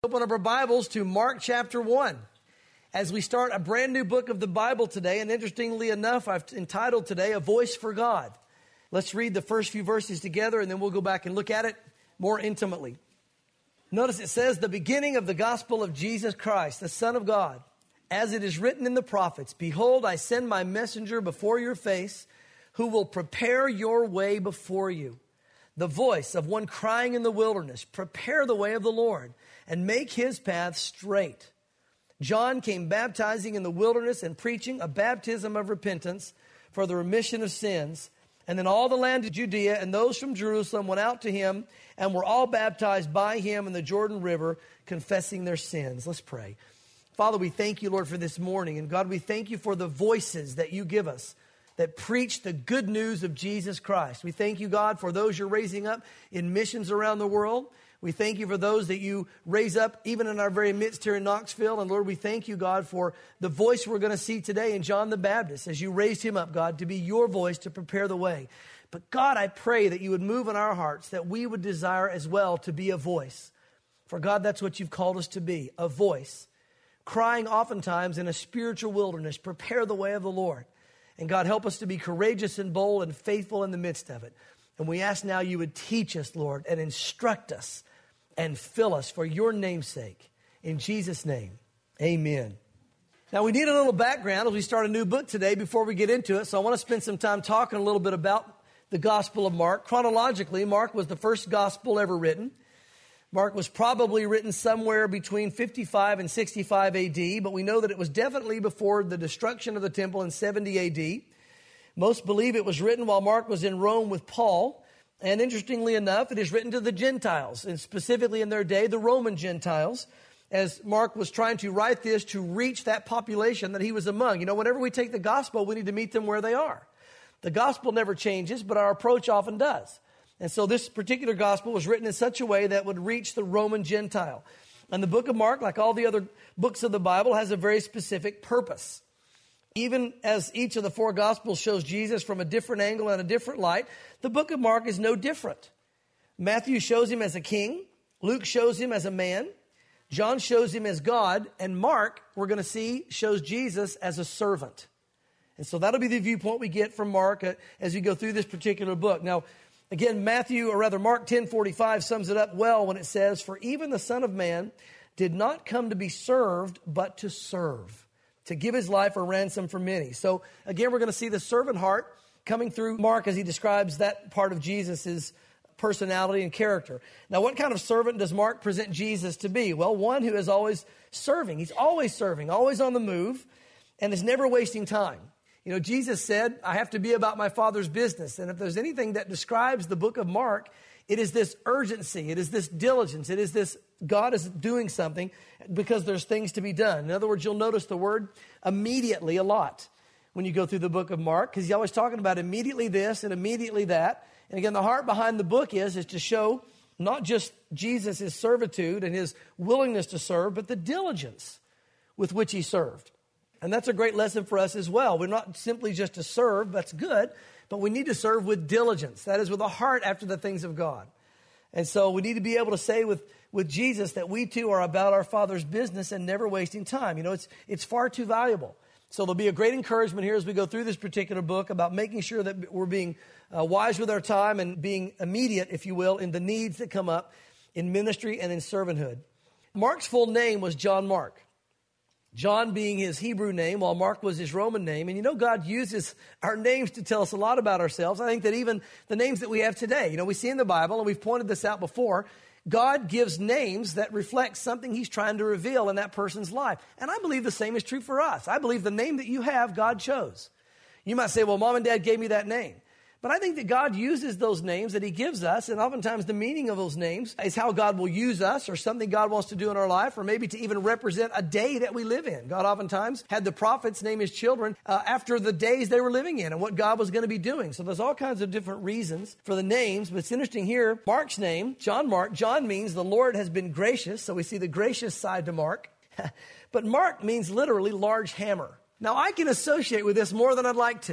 Open up our Bibles to Mark chapter 1 as we start a brand new book of the Bible today. And interestingly enough, I've entitled today, A Voice for God. Let's read the first few verses together and then we'll go back and look at it more intimately. Notice it says, the beginning of the gospel of Jesus Christ, the Son of God, as it is written in the prophets, behold, I send my messenger before your face, who will prepare your way before you. The voice of one crying in the wilderness, prepare the way of the Lord and make his path straight. John came baptizing in the wilderness and preaching a baptism of repentance for the remission of sins. And then all the land of Judea and those from Jerusalem went out to him and were all baptized by him in the Jordan River, confessing their sins. Let's pray. Father, we thank you, Lord, for this morning. And God, we thank you for the voices that you give us that preach the good news of Jesus Christ. We thank you, God, for those you're raising up in missions around the world. We thank you for those that you raise up even in our very midst here in Knoxville. And Lord, we thank you, God, for the voice we're going to see today in John the Baptist as you raised him up, God, to be your voice to prepare the way. But God, I pray that you would move in our hearts, that we would desire as well to be a voice. For God, that's what you've called us to be, a voice, crying oftentimes in a spiritual wilderness, prepare the way of the Lord. And God, help us to be courageous and bold and faithful in the midst of it. And we ask now you would teach us, Lord, and instruct us and fill us for your name's sake. In Jesus' name, amen. Now, we need a little background as we start a new book today before we get into it. So I want to spend some time talking a little bit about the Gospel of Mark. Chronologically, Mark was the first gospel ever written. Mark was probably written somewhere between 55 and 65 AD, but we know that it was definitely before the destruction of the temple in 70 AD. Most believe it was written while Mark was in Rome with Paul. And interestingly enough, it is written to the Gentiles, and specifically in their day, the Roman Gentiles, as Mark was trying to write this to reach that population that he was among. You know, whenever we take the gospel, we need to meet them where they are. The gospel never changes, but our approach often does. And so this particular gospel was written in such a way that would reach the Roman Gentile. And the book of Mark, like all the other books of the Bible, has a very specific purpose. Even as each of the four gospels shows Jesus from a different angle and a different light, the book of Mark is no different. Matthew shows him as a king. Luke shows him as a man. John shows him as God. And Mark, we're going to see, shows Jesus as a servant. And so that'll be the viewpoint we get from Mark as we go through this particular book. Now, again, Mark 10:45 sums it up well when it says, for even the Son of Man did not come to be served, but to serve, to give his life a ransom for many. So again, we're going to see the servant heart coming through Mark as he describes that part of Jesus' personality and character. Now, what kind of servant does Mark present Jesus to be? Well, one who is always serving. He's always serving, always on the move, and is never wasting time. You know, Jesus said, I have to be about my Father's business. And if there's anything that describes the book of Mark, it is this urgency. It is this diligence. It is this God is doing something because there's things to be done. In other words, you'll notice the word immediately a lot when you go through the book of Mark, because he's always talking about immediately this and immediately that. And again, the heart behind the book is to show not just Jesus' servitude and his willingness to serve, but the diligence with which he served. And that's a great lesson for us as well. We're not simply just to serve, that's good, but we need to serve with diligence. That is with a heart after the things of God. And so we need to be able to say with Jesus that we too are about our Father's business and never wasting time. You know, it's far too valuable. So there'll be a great encouragement here as we go through this particular book about making sure that we're being wise with our time and being immediate, if you will, in the needs that come up in ministry and in servanthood. Mark's full name was John Mark. John being his Hebrew name, while Mark was his Roman name. And you know, God uses our names to tell us a lot about ourselves. I think that even the names that we have today, you know, we see in the Bible, and we've pointed this out before, God gives names that reflect something he's trying to reveal in that person's life. And I believe the same is true for us. I believe the name that you have, God chose. You might say, well, mom and dad gave me that name. But I think that God uses those names that he gives us, and oftentimes the meaning of those names is how God will use us or something God wants to do in our life, or maybe to even represent a day that we live in. God oftentimes had the prophets name his children after the days they were living in and what God was going to be doing. So there's all kinds of different reasons for the names, but it's interesting here, Mark's name, John Mark, John means the Lord has been gracious, so we see the gracious side to Mark. But Mark means literally large hammer. Now I can associate with this more than I'd like to.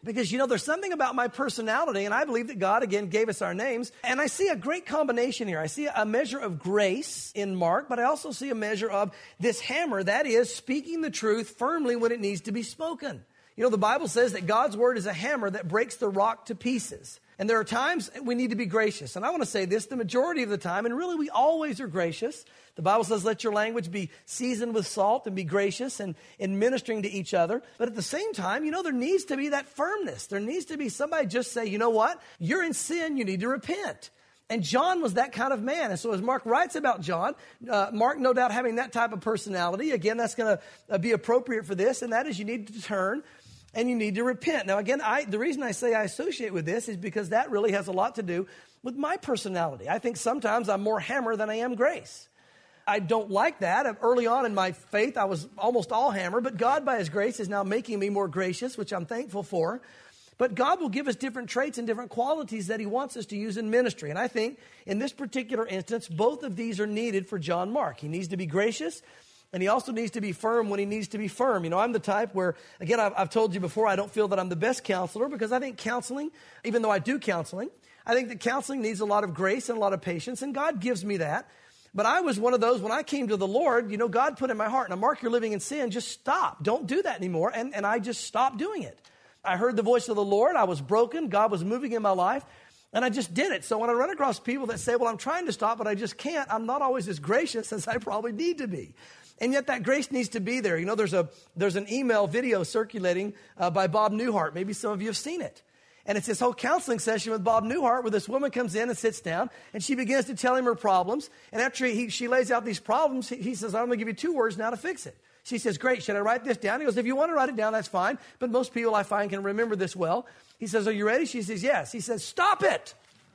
Because, there's something about my personality, and I believe that God, again, gave us our names. And I see a great combination here. I see a measure of grace in Mark, but I also see a measure of this hammer, that is, speaking the truth firmly when it needs to be spoken. The Bible says that God's word is a hammer that breaks the rock to pieces. And there are times we need to be gracious. And I want to say this, the majority of the time, and really we always are gracious. The Bible says, let your language be seasoned with salt and be gracious and in ministering to each other. But at the same time, there needs to be that firmness. There needs to be somebody just say, you know what? You're in sin. You need to repent. And John was that kind of man. And so as Mark writes about John, Mark no doubt having that type of personality, again, that's going to be appropriate for this. And that is you need to turn and you need to repent. Now, again, the reason I say I associate with this is because that really has a lot to do with my personality. I think sometimes I'm more hammer than I am grace. I don't like that. Early on in my faith, I was almost all hammer, but God, by his grace, is now making me more gracious, which I'm thankful for. But God will give us different traits and different qualities that he wants us to use in ministry. And I think in this particular instance, both of these are needed for John Mark. He needs to be gracious, and he also needs to be firm when he needs to be firm. I'm the type where, again, I've told you before, I don't feel that I'm the best counselor because I think counseling, even though I do counseling, I think that counseling needs a lot of grace and a lot of patience, and God gives me that. But I was one of those, when I came to the Lord, God put in my heart, now, Mark, you're living in sin. Just stop. Don't do that anymore. And I just stopped doing it. I heard the voice of the Lord. I was broken. God was moving in my life. And I just did it. So when I run across people that say, well, I'm trying to stop, but I just can't, I'm not always as gracious as I probably need to be. And yet that grace needs to be there. There's an email video circulating by Bob Newhart. Maybe some of you have seen it. And it's this whole counseling session with Bob Newhart where this woman comes in and sits down and she begins to tell him her problems. And after she lays out these problems, he says, I'm going to give you 2 words now to fix it. She says, great, should I write this down? He goes, if you want to write it down, that's fine. But most people I find can remember this well. He says, are you ready? She says, yes. He says, stop it.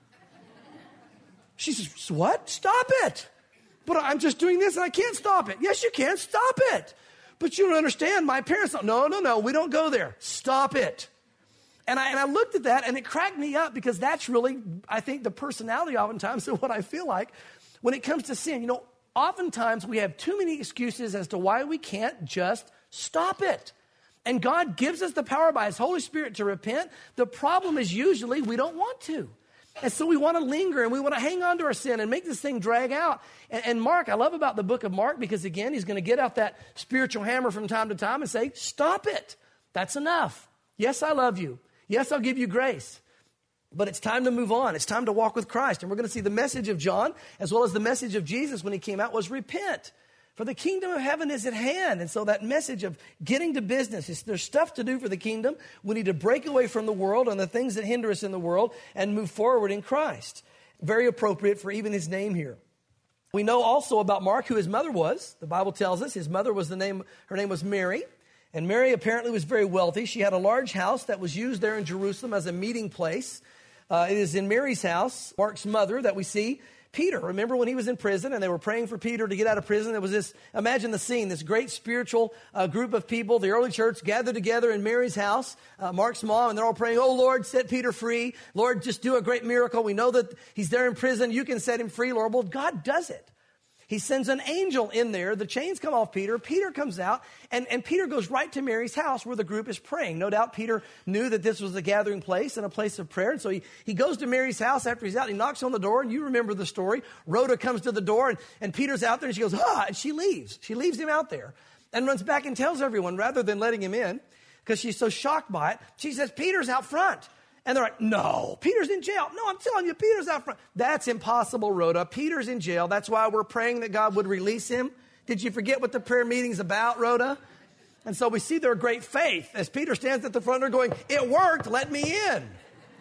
She says, what? Stop it. But I'm just doing this and I can't stop it. Yes, you can. Stop it. But you don't understand. My parents don't. No, we don't go there. Stop it. And I looked at that and it cracked me up because that's really, I think, the personality oftentimes of what I feel like when it comes to sin. Oftentimes we have too many excuses as to why we can't just stop it. And God gives us the power by his Holy Spirit to repent. The problem is usually we don't want to. And so we want to linger and we want to hang on to our sin and make this thing drag out. And Mark, I love about the book of Mark because, again, he's going to get out that spiritual hammer from time to time and say, stop it. That's enough. Yes, I love you. Yes, I'll give you grace. But it's time to move on. It's time to walk with Christ. And we're going to see the message of John, as well as the message of Jesus when he came out, was repent. For the kingdom of heaven is at hand. And so that message of getting to business, there's stuff to do for the kingdom. We need to break away from the world and the things that hinder us in the world and move forward in Christ. Very appropriate for even his name here. We know also about Mark who his mother was. The Bible tells us his mother was her name was Mary. And Mary apparently was very wealthy. She had a large house that was used there in Jerusalem as a meeting place. It is in Mary's house, Mark's mother, that we see Peter. Remember when he was in prison and they were praying for Peter to get out of prison? There was this, imagine the scene, this great spiritual group of people, the early church gathered together in Mary's house, Mark's mom, and they're all praying, oh, Lord, set Peter free. Lord, just do a great miracle. We know that he's there in prison. You can set him free, Lord. Well, God does it. He sends an angel in there. The chains come off Peter. Peter comes out, and Peter goes right to Mary's house where the group is praying. No doubt Peter knew that this was a gathering place and a place of prayer. And so he goes to Mary's house after he's out. He knocks on the door, and you remember the story. Rhoda comes to the door, and Peter's out there, and she goes, and she leaves. She leaves him out there and runs back and tells everyone rather than letting him in because she's so shocked by it. She says, Peter's out front. And they're like, no, Peter's in jail. No, I'm telling you, Peter's out front. That's impossible, Rhoda. Peter's in jail. That's why we're praying that God would release him. Did you forget what the prayer meeting's about, Rhoda? And so we see their great faith as Peter stands at the front door going, it worked, let me in.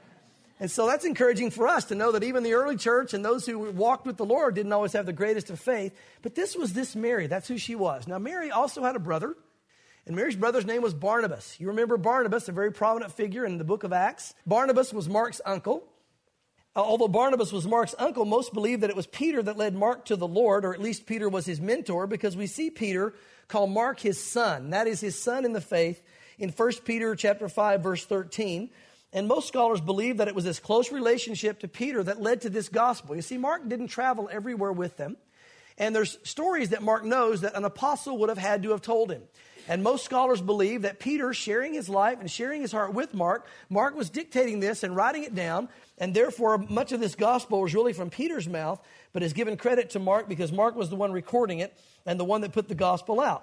And so that's encouraging for us to know that even the early church and those who walked with the Lord didn't always have the greatest of faith. But this was this Mary. That's who she was. Now, Mary also had a brother. And Mary's brother's name was Barnabas. You remember Barnabas, a very prominent figure in the book of Acts. Barnabas was Mark's uncle. Although Barnabas was Mark's uncle, most believe that it was Peter that led Mark to the Lord, or at least Peter was his mentor, because we see Peter call Mark his son. That is his son in the faith in 1 Peter chapter 5, verse 13. And most scholars believe that it was this close relationship to Peter that led to this gospel. You see, Mark didn't travel everywhere with them. And there's stories that Mark knows that an apostle would have had to have told him. And most scholars believe that Peter, sharing his life and sharing his heart with Mark was dictating this and writing it down, and therefore much of this gospel was really from Peter's mouth, but is given credit to Mark because Mark was the one recording it and the one that put the gospel out.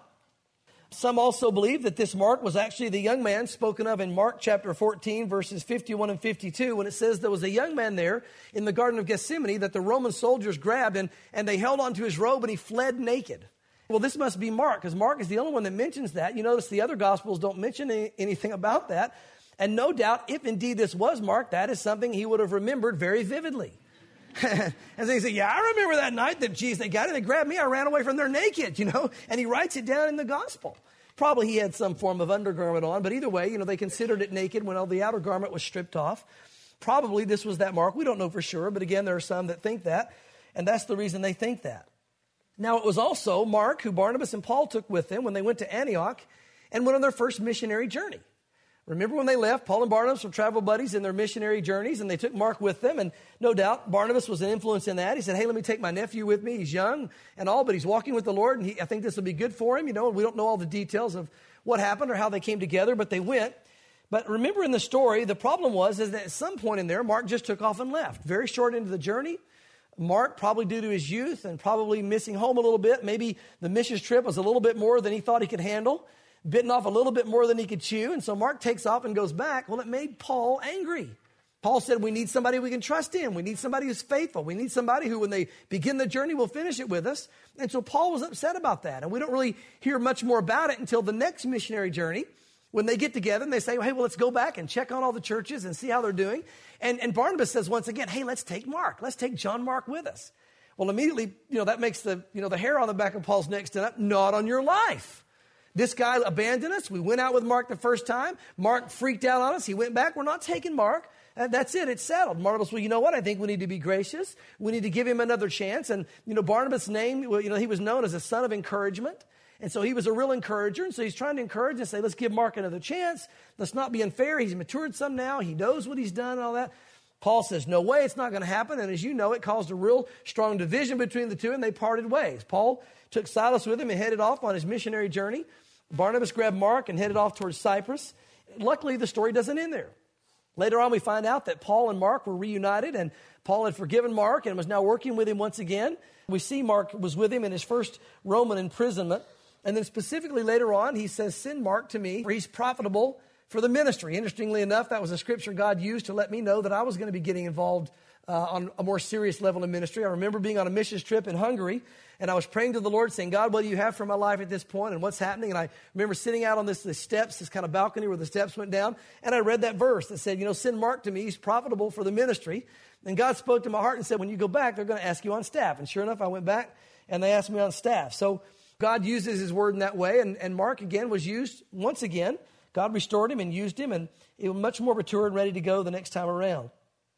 Some also believe that this Mark was actually the young man spoken of in Mark chapter 14, verses 51 and 52, when it says there was a young man there in the Garden of Gethsemane that the Roman soldiers grabbed, and they held onto his robe, and he fled naked. Well, this must be Mark, because Mark is the only one that mentions that. You notice the other Gospels don't mention anything about that. And no doubt, if indeed this was Mark, that is something he would have remembered very vividly. And so he said, yeah, I remember that night that, geez, they got it, they grabbed me, I ran away from there naked, and he writes it down in the gospel. Probably he had some form of undergarment on, but either way, they considered it naked when all the outer garment was stripped off. Probably this was that Mark. We don't know for sure, but again, there are some that think that, and that's the reason they think that. Now, it was also Mark who Barnabas and Paul took with them when they went to Antioch and went on their first missionary journey. Remember when they left, Paul and Barnabas were travel buddies in their missionary journeys, and they took Mark with them, and no doubt Barnabas was an influence in that. He said, hey, let me take my nephew with me. He's young and all, but he's walking with the Lord, and I think this will be good for him. And we don't know all the details of what happened or how they came together, but they went. But remember in the story, the problem was that at some point in there, Mark just took off and left. Very short into the journey. Mark, probably due to his youth and probably missing home a little bit, maybe the missions trip was a little bit more than he thought he could handle, bitten off a little bit more than he could chew, and so Mark takes off and goes back. Well, it made Paul angry. Paul said, we need somebody we can trust in. We need somebody who's faithful. We need somebody who, when they begin the journey, will finish it with us. And so Paul was upset about that, and we don't really hear much more about it until the next missionary journey, when they get together and they say, hey, well, let's go back and check on all the churches and see how they're doing. And Barnabas says once again, hey, let's take Mark. Let's take John Mark with us. Well, immediately, that makes the hair on the back of Paul's neck stand up. Not on your life. This guy abandoned us. We went out with Mark the first time. Mark freaked out on us. He went back. We're not taking Mark. That's it. It's settled. Barnabas, well, you know what? I think we need to be gracious. We need to give him another chance. And, Barnabas' name, he was known as a son of encouragement. And so he was a real encourager. And so he's trying to encourage and say, let's give Mark another chance. Let's not be unfair. He's matured some now. He knows what he's done and all that. Paul says, no way, it's not going to happen. And as you know, it caused a real strong division between the two, and they parted ways. Paul took Silas with him and headed off on his missionary journey. Barnabas grabbed Mark and headed off towards Cyprus. Luckily, the story doesn't end there. Later on, we find out that Paul and Mark were reunited, and Paul had forgiven Mark and was now working with him once again. We see Mark was with him in his first Roman imprisonment. And then specifically later on, he says, send Mark to me, for he's profitable for the ministry. Interestingly enough, that was a scripture God used to let me know that I was going to be getting involved on a more serious level in ministry. I remember being on a missions trip in Hungary, and I was praying to the Lord, saying, God, what do you have for my life at this point, and what's happening? And I remember sitting out on this steps, this kind of balcony where the steps went down, and I read that verse that said, send Mark to me. He's profitable for the ministry. And God spoke to my heart and said, when you go back, they're going to ask you on staff. And sure enough, I went back, and they asked me on staff. So God uses his word in that way, and Mark, again, was used once again. God restored him and used him, and he was much more mature and ready to go the next time around.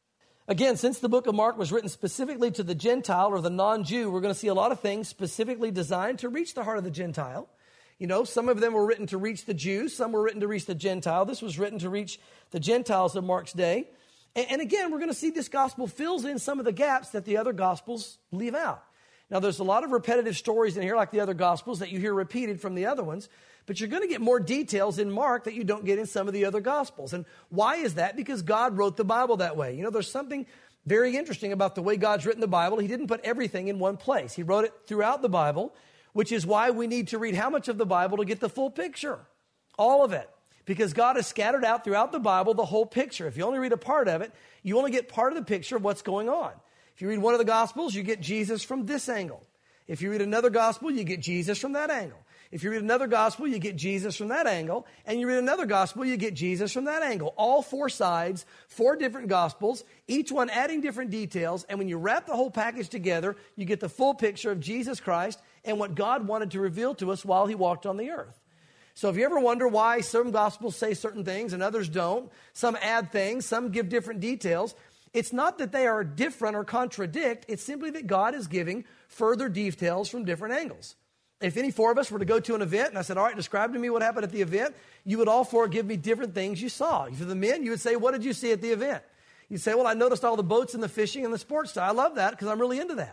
Again, since the book of Mark was written specifically to the Gentile or the non-Jew, we're going to see a lot of things specifically designed to reach the heart of the Gentile. Some of them were written to reach the Jews. Some were written to reach the Gentile. This was written to reach the Gentiles of Mark's day. And again, we're going to see this gospel fills in some of the gaps that the other gospels leave out. Now, there's a lot of repetitive stories in here, like the other Gospels, that you hear repeated from the other ones, but you're going to get more details in Mark that you don't get in some of the other Gospels. And why is that? Because God wrote the Bible that way. There's something very interesting about the way God's written the Bible. He didn't put everything in one place. He wrote it throughout the Bible, which is why we need to read how much of the Bible to get the full picture? All of it. Because God has scattered out throughout the Bible the whole picture. If you only read a part of it, you only get part of the picture of what's going on. If you read one of the Gospels, you get Jesus from this angle. If you read another Gospel, you get Jesus from that angle. If you read another Gospel, you get Jesus from that angle. And you read another Gospel, you get Jesus from that angle. All four sides, four different Gospels, each one adding different details. And when you wrap the whole package together, you get the full picture of Jesus Christ and what God wanted to reveal to us while he walked on the earth. So if you ever wonder why some Gospels say certain things and others don't, some add things, some give different details, it's not that they are different or contradict. It's simply that God is giving further details from different angles. If any four of us were to go to an event and I said, all right, describe to me what happened at the event, you would all four give me different things you saw. For the men, you would say, what did you see at the event? You'd say, well, I noticed all the boats and the fishing and the sports stuff. I love that because I'm really into that.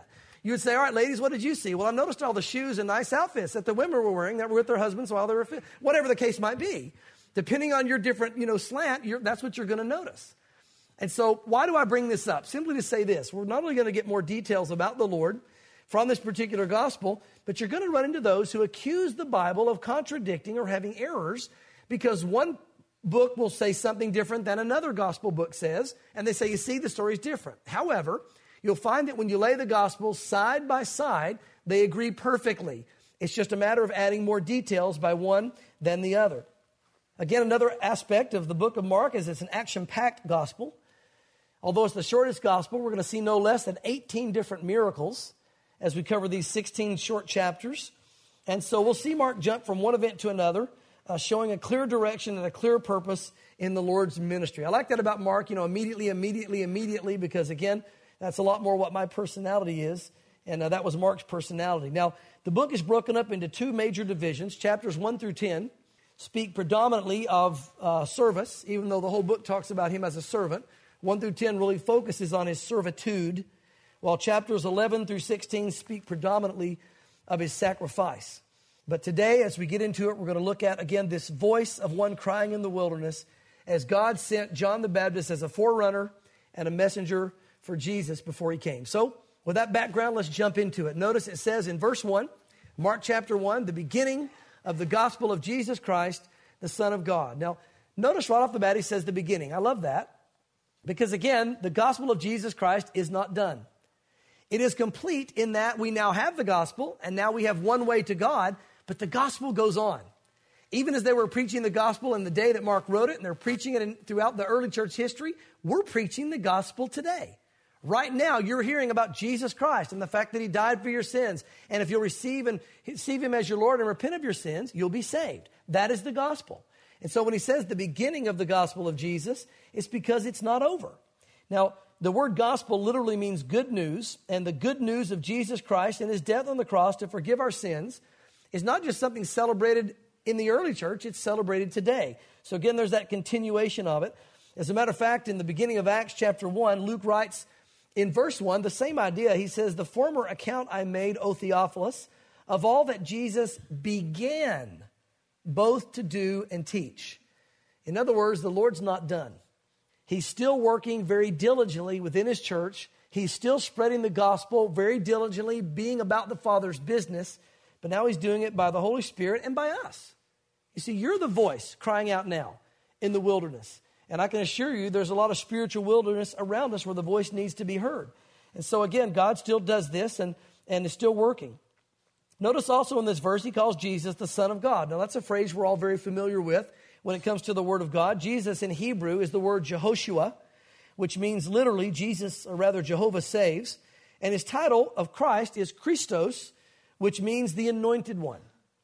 You would say, all right, ladies, what did you see? Well, I noticed all the shoes and nice outfits that the women were wearing that were with their husbands while they were, whatever the case might be. Depending on your different, slant, that's what you're going to notice. And so why do I bring this up? Simply to say this. We're not only going to get more details about the Lord from this particular gospel, but you're going to run into those who accuse the Bible of contradicting or having errors because one book will say something different than another gospel book says, and they say, you see, the story's different. However, you'll find that when you lay the gospels side by side, they agree perfectly. It's just a matter of adding more details by one than the other. Again, another aspect of the book of Mark is it's an action-packed gospel. Although it's the shortest gospel, we're going to see no less than 18 different miracles as we cover these 16 short chapters. And so we'll see Mark jump from one event to another, showing a clear direction and a clear purpose in the Lord's ministry. I like that about Mark, immediately, because again, that's a lot more what my personality is. And that was Mark's personality. Now, the book is broken up into two major divisions. Chapters 1 through 10 speak predominantly of service, even though the whole book talks about him as a servant. 1 through 10 really focuses on his servitude, while chapters 11 through 16 speak predominantly of his sacrifice. But today, as we get into it, we're going to look at, again, this voice of one crying in the wilderness as God sent John the Baptist as a forerunner and a messenger for Jesus before he came. So, with that background, let's jump into it. Notice it says in verse 1, Mark chapter 1, the beginning of the gospel of Jesus Christ, the Son of God. Now, notice right off the bat, he says the beginning. I love that. Because again, the gospel of Jesus Christ is not done. It is complete in that we now have the gospel, and now we have one way to God, but the gospel goes on. Even as they were preaching the gospel in the day that Mark wrote it, and they're preaching it throughout the early church history, we're preaching the gospel today. Right now, you're hearing about Jesus Christ and the fact that he died for your sins. And if you'll receive him as your Lord and repent of your sins, you'll be saved. That is the gospel. And so when he says the beginning of the gospel of Jesus, it's because it's not over. Now, the word gospel literally means good news, and the good news of Jesus Christ and his death on the cross to forgive our sins is not just something celebrated in the early church, it's celebrated today. So again, there's that continuation of it. As a matter of fact, in the beginning of Acts chapter 1, Luke writes in verse 1, the same idea. He says, the former account I made, O Theophilus, of all that Jesus began both to do and teach. In other words, the Lord's not done. He's still working very diligently within his church. He's still spreading the gospel very diligently, being about the Father's business. But now he's doing it by the Holy Spirit and by us. You see, you're the voice crying out now in the wilderness. And I can assure you there's a lot of spiritual wilderness around us where the voice needs to be heard. And so again, God still does this and is still working. Notice also in this verse, he calls Jesus the Son of God. Now, that's a phrase we're all very familiar with when it comes to the Word of God. Jesus in Hebrew is the word Jehoshua, which means literally Jesus, or rather Jehovah saves. And his title of Christ is Christos, which means the Anointed One.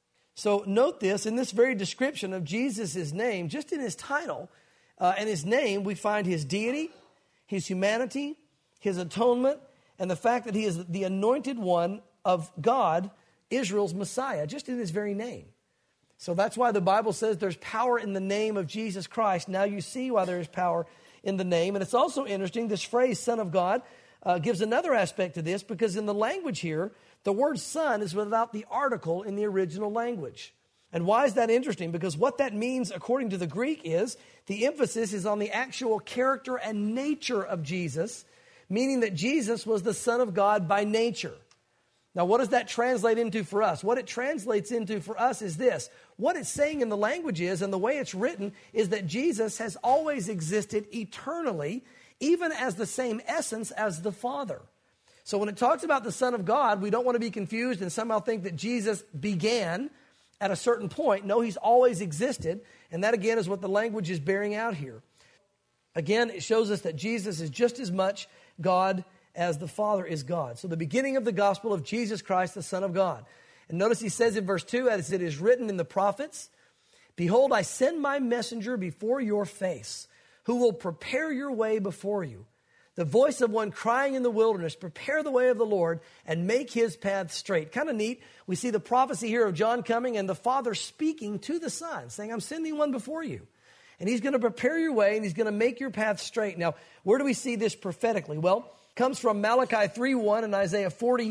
So note this, in this very description of Jesus' name, just in his title and his name, we find his deity, his humanity, his atonement, and the fact that he is the Anointed One of God, Israel's Messiah, just in his very name. So that's why the Bible says there's power in the name of Jesus Christ. Now you see why there is power in the name. And it's also interesting, this phrase, Son of God, gives another aspect to this, because in the language here, the word son is without the article in the original language. And why is that interesting? Because what that means, according to the Greek, is the emphasis is on the actual character and nature of Jesus, meaning that Jesus was the Son of God by nature. Now, what does that translate into for us? What it translates into for us is this. What it's saying in the language is, and the way it's written, is that Jesus has always existed eternally, even as the same essence as the Father. So when it talks about the Son of God, we don't want to be confused and somehow think that Jesus began at a certain point. No, he's always existed. And that, again, is what the language is bearing out here. Again, it shows us that Jesus is just as much God as the Father is God. So the beginning of the gospel of Jesus Christ, the Son of God. And notice he says in verse 2, as it is written in the prophets, behold, I send my messenger before your face, who will prepare your way before you. The voice of one crying in the wilderness, prepare the way of the Lord and make his path straight. Kind of neat. We see the prophecy here of John coming and the Father speaking to the Son, saying, I'm sending one before you. And he's going to prepare your way and he's going to make your path straight. Now, where do we see this prophetically? Well, it comes from Malachi 3:1 and Isaiah 40,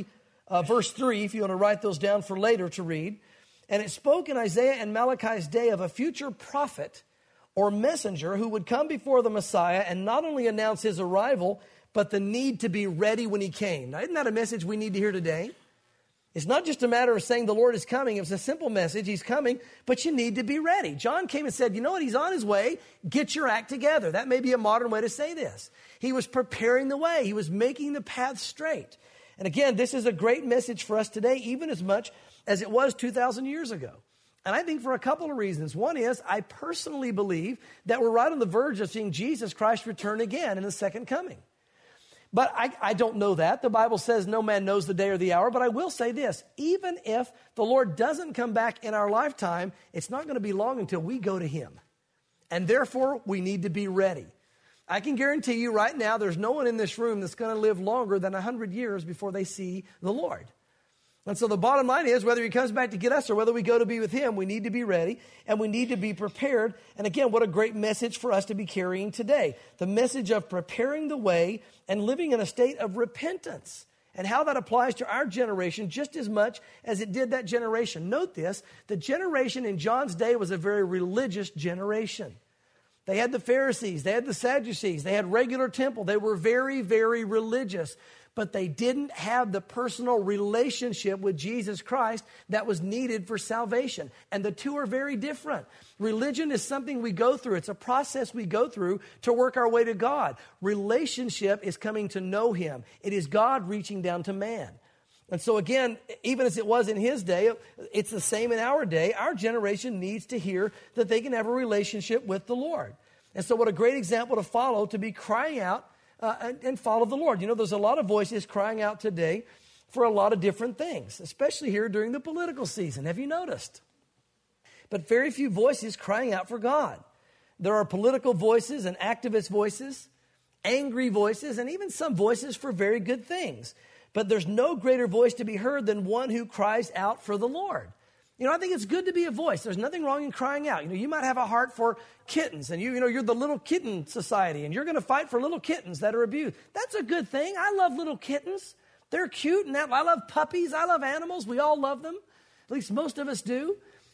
verse 3, if you want to write those down for later to read. And it spoke in Isaiah and Malachi's day of a future prophet or messenger who would come before the Messiah and not only announce his arrival, but the need to be ready when he came. Now, isn't that a message we need to hear today? It's not just a matter of saying the Lord is coming. It's a simple message. He's coming, but you need to be ready. John came and said, you know what? He's on his way. Get your act together. That may be a modern way to say this. He was preparing the way. He was making the path straight. And again, this is a great message for us today, even as much as it was 2,000 years ago. And I think for a couple of reasons. One is I personally believe that we're right on the verge of seeing Jesus Christ return again in the second coming. But I don't know that. The Bible says no man knows the day or the hour. But I will say this, even if the Lord doesn't come back in our lifetime, it's not going to be long until we go to him. And therefore, we need to be ready. I can guarantee you right now, there's no one in this room that's going to live longer than 100 years before they see the Lord. And so the bottom line is, whether he comes back to get us or whether we go to be with him, we need to be ready and we need to be prepared. And again, what a great message for us to be carrying today. The message of preparing the way and living in a state of repentance, and how that applies to our generation just as much as it did that generation. Note this, the generation in John's day was a very religious generation. They had the Pharisees, they had the Sadducees, they had regular temple. They were very, very religious. But they didn't have the personal relationship with Jesus Christ that was needed for salvation. And the two are very different. Religion is something we go through. It's a process we go through to work our way to God. Relationship is coming to know him. It is God reaching down to man. And so again, even as it was in his day, it's the same in our day. Our generation needs to hear that they can have a relationship with the Lord. And so what a great example to follow, to be crying out and follow the Lord. You know, there's a lot of voices crying out today for a lot of different things, especially here during the political season. Have you noticed? But very few voices crying out for God. There are political voices and activist voices, angry voices, and even some voices for very good things. But there's no greater voice to be heard than one who cries out for the Lord. You know, I think it's good to be a voice. There's nothing wrong in crying out. You know, you might have a heart for kittens, and you're the little kitten society, and you're going to fight for little kittens that are abused. That's a good thing. I love little kittens. They're cute, and I love puppies. I love animals. We all love them. At least most of us do.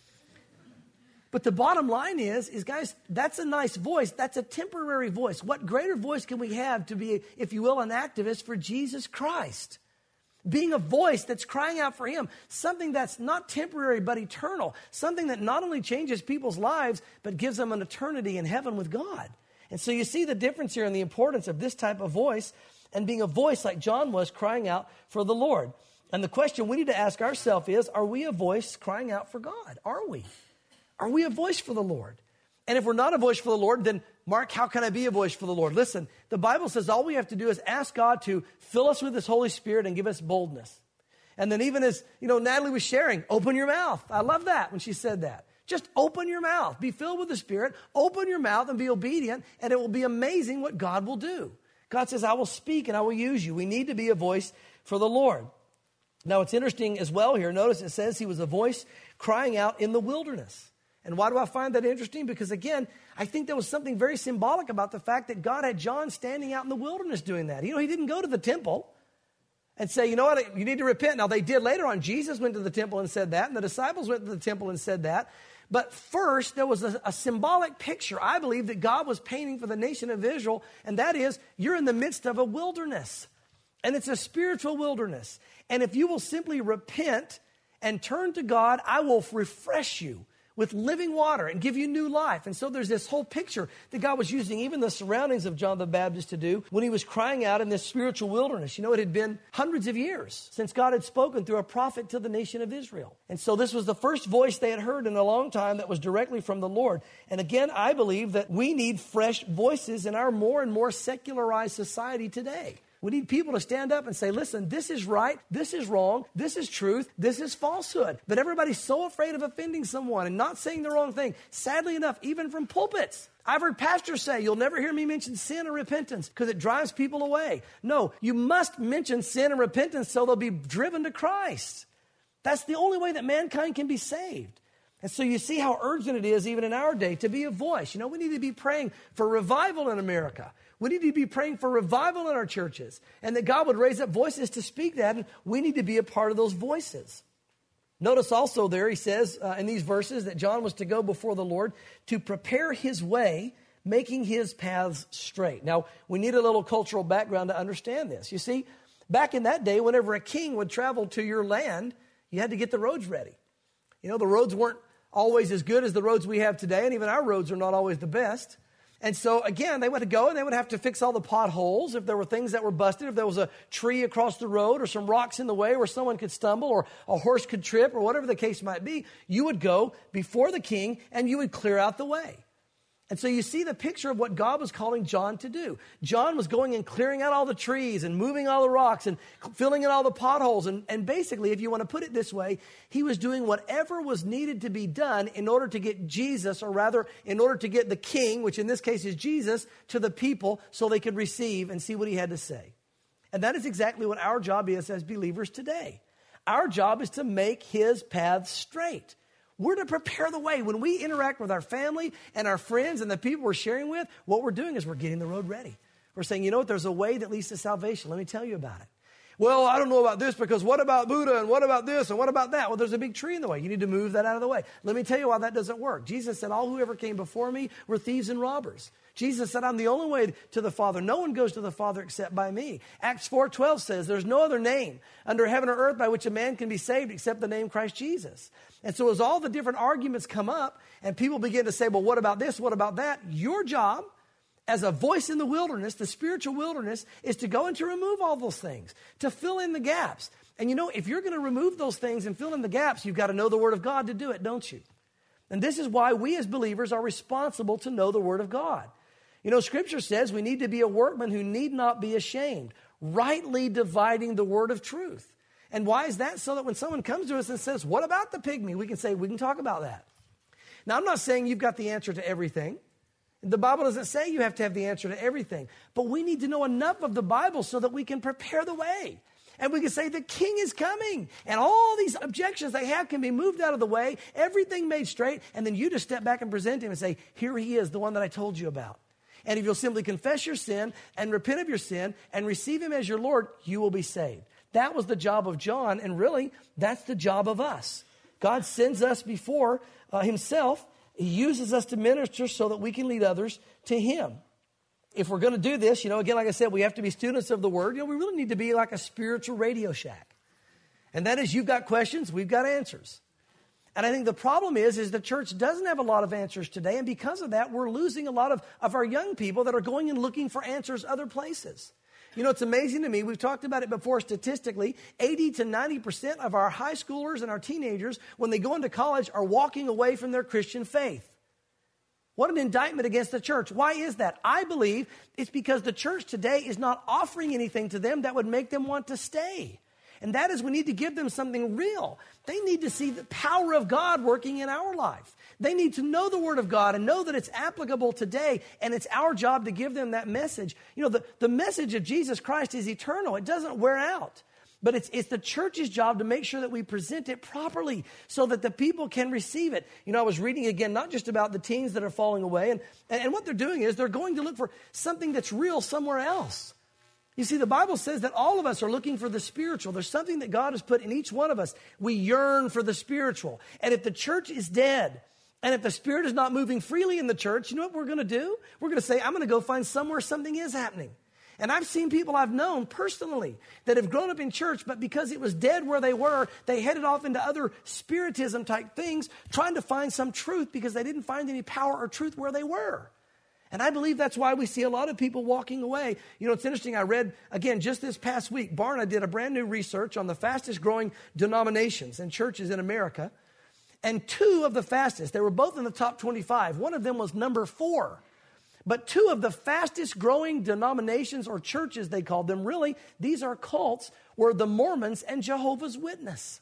But the bottom line is guys, that's a nice voice. That's a temporary voice. What greater voice can we have to be, if you will, an activist for Jesus Christ? Being a voice that's crying out for him, something that's not temporary but eternal, something that not only changes people's lives, but gives them an eternity in heaven with God. And so you see the difference here and the importance of this type of voice and being a voice like John was crying out for the Lord. And the question we need to ask ourselves is, are we a voice crying out for God? Are we? Are we a voice for the Lord? And if we're not a voice for the Lord, then Mark, how can I be a voice for the Lord? Listen, the Bible says all we have to do is ask God to fill us with his Holy Spirit and give us boldness. And then even as, Natalie was sharing, open your mouth. I love that when she said that. Just open your mouth. Be filled with the Spirit. Open your mouth and be obedient, and it will be amazing what God will do. God says, I will speak and I will use you. We need to be a voice for the Lord. Now, it's interesting as well here. Notice it says he was a voice crying out in the wilderness. And why do I find that interesting? Because again, I think there was something very symbolic about the fact that God had John standing out in the wilderness doing that. He didn't go to the temple and say, you know what, you need to repent. Now, they did later on. Jesus went to the temple and said that, and the disciples went to the temple and said that. But first, there was a symbolic picture, I believe, that God was painting for the nation of Israel, and that is, you're in the midst of a wilderness, and it's a spiritual wilderness. And if you will simply repent and turn to God, I will refresh you with living water and give you new life. And so there's this whole picture that God was using even the surroundings of John the Baptist to do when he was crying out in this spiritual wilderness. It had been hundreds of years since God had spoken through a prophet to the nation of Israel. And so this was the first voice they had heard in a long time that was directly from the Lord. And again, I believe that we need fresh voices in our more and more secularized society today. We need people to stand up and say, listen, this is right, this is wrong, this is truth, this is falsehood. But everybody's so afraid of offending someone and not saying the wrong thing. Sadly enough, even from pulpits, I've heard pastors say, you'll never hear me mention sin or repentance because it drives people away. No, you must mention sin and repentance so they'll be driven to Christ. That's the only way that mankind can be saved. And so you see how urgent it is even in our day to be a voice. We need to be praying for revival in America. We need to be praying for revival in our churches and that God would raise up voices to speak that, and we need to be a part of those voices. Notice also there, he says in these verses that John was to go before the Lord to prepare his way, making his paths straight. Now, we need a little cultural background to understand this. You see, back in that day, whenever a king would travel to your land, you had to get the roads ready. You know, the roads weren't always as good as the roads we have today, and even our roads are not always the best. And so, again, they would go and they would have to fix all the potholes if there were things that were busted, if there was a tree across the road or some rocks in the way where someone could stumble or a horse could trip or whatever the case might be. You would go before the king and you would clear out the way. And so you see the picture of what God was calling John to do. John was going and clearing out all the trees and moving all the rocks and filling in all the potholes. And basically, if you want to put it this way, he was doing whatever was needed to be done in order to get Jesus, or rather, in order to get the king, which in this case is Jesus, to the people so they could receive and see what he had to say. And that is exactly what our job is as believers today. Our job is to make his path straight. We're to prepare the way. When we interact with our family and our friends and the people we're sharing with, what we're doing is we're getting the road ready. We're saying, you know what, there's a way that leads to salvation. Let me tell you about it. Well, I don't know about this because what about Buddha and what about this and what about that? Well, there's a big tree in the way. You need to move that out of the way. Let me tell you why that doesn't work. Jesus said, all whoever came before me were thieves and robbers. Jesus said, I'm the only way to the Father. No one goes to the Father except by me. Acts 4:12 says, there's no other name under heaven or earth by which a man can be saved except the name Christ Jesus. And so as all the different arguments come up and people begin to say, well, what about this? What about that? Your job as a voice in the wilderness, the spiritual wilderness, is to go and to remove all those things, to fill in the gaps. And you know, if you're going to remove those things and fill in the gaps, you've got to know the Word of God to do it, don't you? And this is why we as believers are responsible to know the Word of God. You know, Scripture says we need to be a workman who need not be ashamed, rightly dividing the word of truth. And why is that? So that when someone comes to us and says, what about the pygmy? We can say, we can talk about that. Now, I'm not saying you've got the answer to everything. The Bible doesn't say you have to have the answer to everything. But we need to know enough of the Bible so that we can prepare the way. And we can say the king is coming. And all these objections they have can be moved out of the way, everything made straight. And then you just step back and present him and say, here he is, the one that I told you about. And if you'll simply confess your sin and repent of your sin and receive him as your Lord, you will be saved. That was the job of John, and really, that's the job of us. God sends us before himself. He uses us to minister so that we can lead others to him. If we're going to do this, you know, again, like I said, we have to be students of the word. You know, we really need to be like a spiritual Radio Shack. And that is, you've got questions, we've got answers. And I think the problem is the church doesn't have a lot of answers today. And because of that, we're losing a lot of our young people that are going and looking for answers other places. You know, it's amazing to me. We've talked about it before statistically. 80 to 90% of our high schoolers and our teenagers, when they go into college, are walking away from their Christian faith. What an indictment against the church. Why is that? I believe it's because the church today is not offering anything to them that would make them want to stay. And that is, we need to give them something real. They need to see the power of God working in our life. They need to know the Word of God and know that it's applicable today, and it's our job to give them that message. You know, the message of Jesus Christ is eternal. It doesn't wear out. But it's the church's job to make sure that we present it properly so that the people can receive it. You know, I was reading again, not just about the teens that are falling away, and what they're doing is they're going to look for something that's real somewhere else. You see, the Bible says that all of us are looking for the spiritual. There's something that God has put in each one of us. We yearn for the spiritual. And if the church is dead, and if the Spirit is not moving freely in the church, you know what we're going to do? We're going to say, I'm going to go find somewhere something is happening. And I've seen people I've known personally that have grown up in church, but because it was dead where they were, they headed off into other spiritism type things, trying to find some truth because they didn't find any power or truth where they were. And I believe that's why we see a lot of people walking away. You know, it's interesting. I read, again, just this past week, Barna did a brand new research on the fastest growing denominations and churches in America. And two of the fastest, they were both in the top 25. One of them was number 4. But two of the fastest growing denominations or churches, they called them, really, these are cults, were the Mormons and Jehovah's Witness.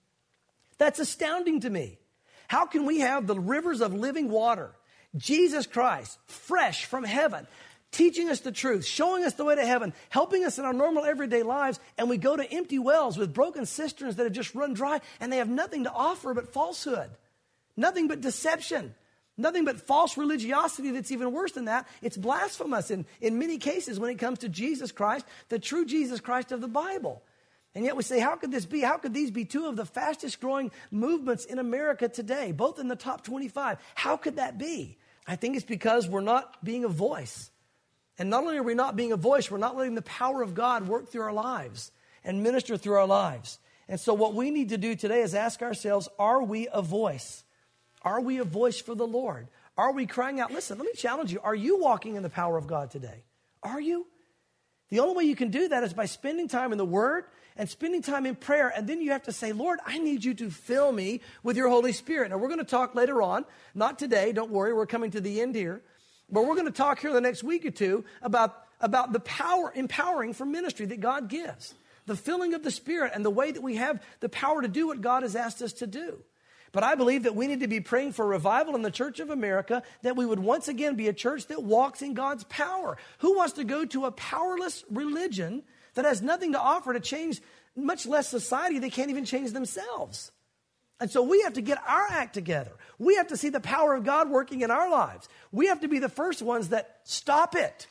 That's astounding to me. How can we have the rivers of living water, Jesus Christ, fresh from heaven, teaching us the truth, showing us the way to heaven, helping us in our normal everyday lives, and we go to empty wells with broken cisterns that have just run dry, and they have nothing to offer but falsehood, nothing but deception, Nothing but false religiosity that's even worse than that. It's blasphemous in many cases when it comes to Jesus Christ, the true Jesus Christ of the Bible. And yet we say, how could this be? How could these be two of the fastest growing movements in America today, both in the top 25? How could that be? I think it's because we're not being a voice. And not only are we not being a voice, we're not letting the power of God work through our lives and minister through our lives. And so what we need to do today is ask ourselves, are we a voice? Are we a voice for the Lord? Are we crying out? Listen, let me challenge you. Are you walking in the power of God today? Are you? The only way you can do that is by spending time in the Word and spending time in prayer. And then you have to say, Lord, I need you to fill me with your Holy Spirit. Now, we're going to talk later on, not today, don't worry, we're coming to the end here. But we're going to talk here the next week or two about the power, empowering for ministry that God gives. The filling of the Spirit and the way that we have the power to do what God has asked us to do. But I believe that we need to be praying for revival in the Church of America, that we would once again be a church that walks in God's power. Who wants to go to a powerless religion that has nothing to offer to change, much less society? They can't even change themselves. And so we have to get our act together. We have to see the power of God working in our lives. We have to be the first ones that stop it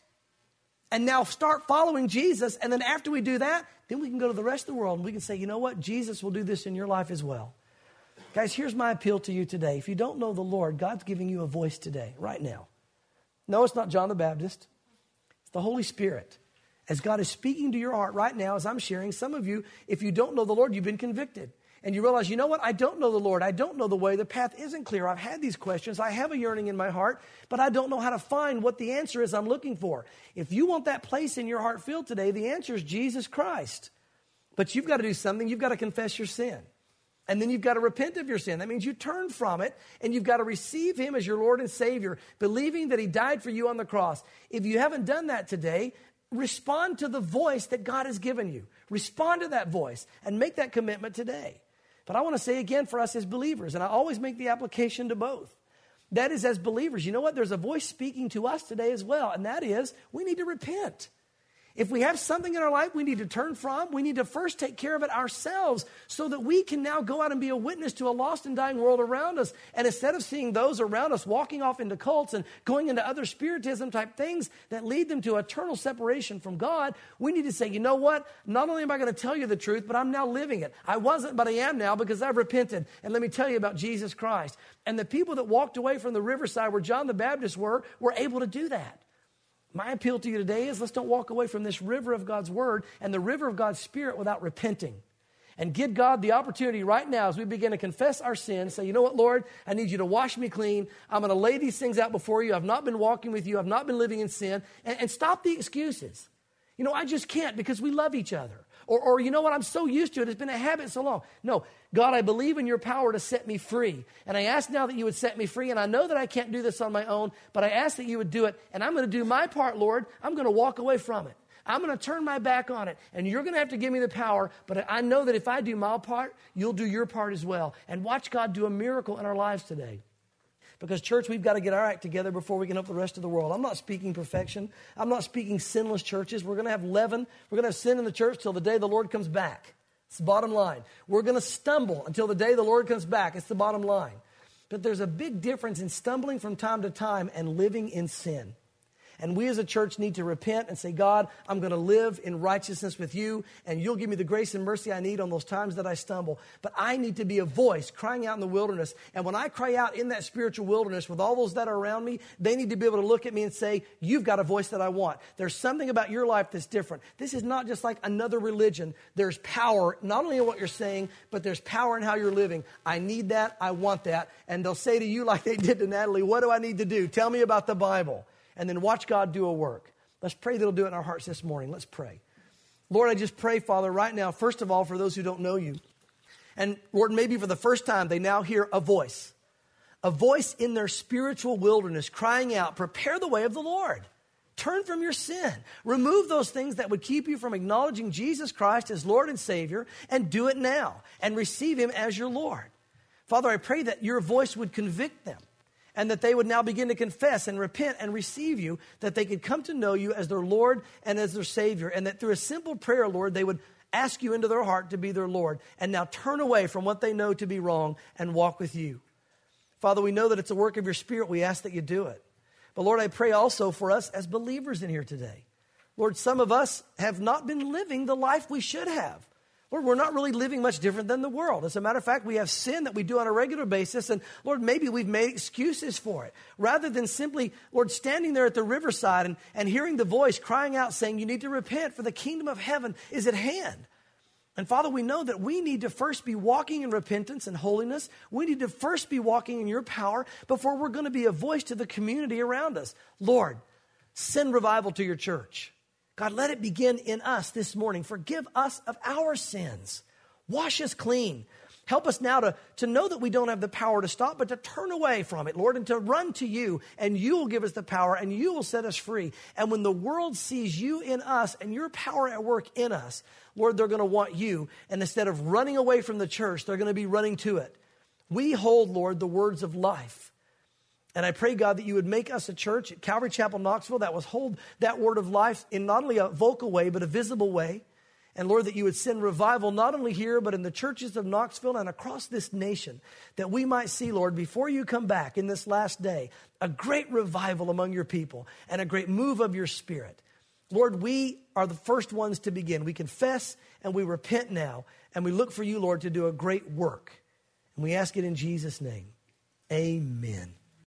and now start following Jesus. And then after we do that, then we can go to the rest of the world and we can say, you know what? Jesus will do this in your life as well. Guys, here's my appeal to you today. If you don't know the Lord, God's giving you a voice today, right now. No, it's not John the Baptist. It's the Holy Spirit. As God is speaking to your heart right now, as I'm sharing, some of you, if you don't know the Lord, you've been convicted. And you realize, you know what? I don't know the Lord. I don't know the way. The path isn't clear. I've had these questions. I have a yearning in my heart, but I don't know how to find what the answer is I'm looking for. If you want that place in your heart filled today, the answer is Jesus Christ. But you've got to do something. You've got to confess your sin. And then you've got to repent of your sin. That means you turn from it, and you've got to receive him as your Lord and Savior, believing that he died for you on the cross. If you haven't done that today, respond to the voice that God has given you. Respond to that voice and make that commitment today. But I want to say again for us as believers, and I always make the application to both. That is, as believers, you know what? There's a voice speaking to us today as well, and that is we need to repent. If we have something in our life we need to turn from, we need to first take care of it ourselves so that we can now go out and be a witness to a lost and dying world around us. And instead of seeing those around us walking off into cults and going into other spiritism type things that lead them to eternal separation from God, we need to say, you know what? Not only am I going to tell you the truth, but I'm now living it. I wasn't, but I am now because I've repented. And let me tell you about Jesus Christ. And the people that walked away from the riverside where John the Baptist were able to do that. My appeal to you today is let's don't walk away from this river of God's word and the river of God's Spirit without repenting. And give God the opportunity right now as we begin to confess our sins. Say, you know what, Lord, I need you to wash me clean. I'm going to lay these things out before you. I've not been walking with you. I've not been living in sin. And stop the excuses. You know, I just can't because we love each other. Or you know what, I'm so used to it. It's been a habit so long. No, God, I believe in your power to set me free. And I ask now that you would set me free. And I know that I can't do this on my own, but I ask that you would do it. And I'm going to do my part, Lord. I'm going to walk away from it. I'm going to turn my back on it. And you're going to have to give me the power. But I know that if I do my part, you'll do your part as well. And watch God do a miracle in our lives today. Because, church, we've got to get our act together before we can help the rest of the world. I'm not speaking perfection. I'm not speaking sinless churches. We're going to have leaven. We're going to have sin in the church till the day the Lord comes back. It's the bottom line. We're going to stumble until the day the Lord comes back. It's the bottom line. But there's a big difference in stumbling from time to time and living in sin. And we as a church need to repent and say, God, I'm going to live in righteousness with you, and you'll give me the grace and mercy I need on those times that I stumble. But I need to be a voice crying out in the wilderness. And when I cry out in that spiritual wilderness with all those that are around me, they need to be able to look at me and say, you've got a voice that I want. There's something about your life that's different. This is not just like another religion. There's power, not only in what you're saying, but there's power in how you're living. I need that. I want that. And they'll say to you like they did to Natalie, what do I need to do? Tell me about the Bible. And then watch God do a work. Let's pray that he'll do it in our hearts this morning. Let's pray. Lord, I just pray, Father, right now, first of all, for those who don't know you. And Lord, maybe for the first time, they now hear a voice in their spiritual wilderness crying out, prepare the way of the Lord. Turn from your sin. Remove those things that would keep you from acknowledging Jesus Christ as Lord and Savior, and do it now and receive him as your Lord. Father, I pray that your voice would convict them, and that they would now begin to confess and repent and receive you, that they could come to know you as their Lord and as their Savior, and that through a simple prayer, Lord, they would ask you into their heart to be their Lord, and now turn away from what they know to be wrong and walk with you. Father, we know that it's a work of your Spirit. We ask that you do it. But Lord, I pray also for us as believers in here today. Lord, some of us have not been living the life we should have. Lord, we're not really living much different than the world. As a matter of fact, we have sin that we do on a regular basis, and Lord, maybe we've made excuses for it. Rather than simply, Lord, standing there at the riverside and hearing the voice crying out saying, you need to repent for the kingdom of heaven is at hand. And Father, we know that we need to first be walking in repentance and holiness. We need to first be walking in your power before we're going to be a voice to the community around us. Lord, send revival to your church. God, let it begin in us this morning. Forgive us of our sins. Wash us clean. Help us now to know that we don't have the power to stop, but to turn away from it, Lord, and to run to you, and you will give us the power, and you will set us free. And when the world sees you in us and your power at work in us, Lord, they're going to want you. And instead of running away from the church, they're going to be running to it. We hold, Lord, the words of life. And I pray, God, that you would make us a church at Calvary Chapel, Knoxville, that would hold that word of life in not only a vocal way, but a visible way. And Lord, that you would send revival not only here, but in the churches of Knoxville and across this nation, that we might see, Lord, before you come back in this last day, a great revival among your people and a great move of your Spirit. Lord, we are the first ones to begin. We confess and we repent now, and we look for you, Lord, to do a great work. And we ask it in Jesus' name. Amen.